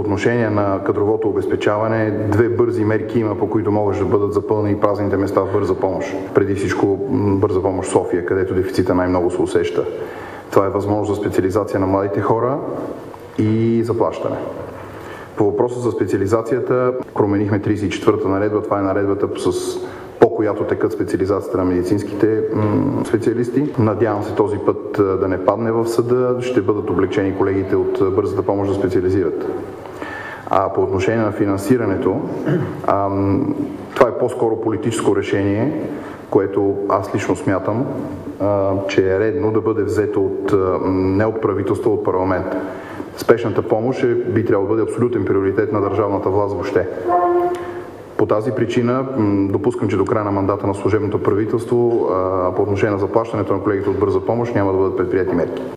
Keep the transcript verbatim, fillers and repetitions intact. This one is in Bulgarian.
отношение на кадровото обезпечаване, две бързи мерки има, по които могат да бъдат запълнени празните места в бърза помощ. Преди всичко бърза помощ София, където дефицита най-много се усеща. Това е възможност за специализация на младите хора и заплащане. По въпроса за специализацията променихме тридесет и четвърта наредба. Това е наредбата с по която текат специализацията на медицинските м- специалисти. Надявам се този път да не падне в съда. Ще бъдат облегчени колегите от бързата помощ да специализират. А по отношение на финансирането, ам, това е по-скоро политическо решение, което аз лично смятам, а, че е редно да бъде взето от, а, не от правителство, от парламент. Спешната помощ е, би трябвало да бъде абсолютен приоритет на държавната власт въобще. По тази причина допускам, че до края на мандата на служебното правителство а, по отношение на заплащането на колегите от бърза помощ няма да бъдат предприети мерки.